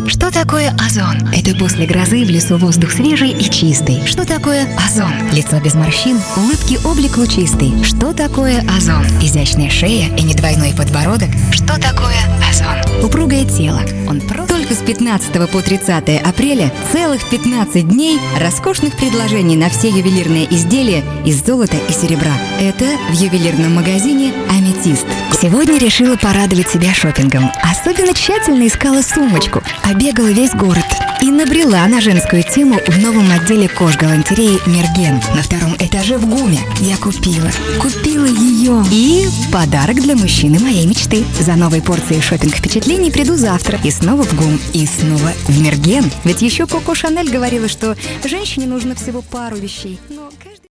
Что такое озон? Это после грозы в лесу воздух свежий и чистый. Что такое озон? Лицо без морщин, улыбки, облик лучистый. Что такое озон? Изящная шея и не двойной подбородок. Что такое озон? Упругое тело. Он Только с 15 по 30 апреля целых 15 дней роскошных предложений на все ювелирные изделия из золота и серебра. Это в ювелирном магазине «Аметист». Сегодня решила порадовать себя шопингом. Особенно тщательно искала сумочку, обегала весь город и набрела на женскую тему в новом отделе кожгалантереи «Мерген» на 2-м этаже в ГУМе. Я купила ее. И подарок для мужчины моей мечты. За новой порцией шопинг-впечатлений приду завтра. И снова в ГУМ, и снова в «Мерген». Ведь еще Коко Шанель говорила, что женщине нужно всего пару вещей.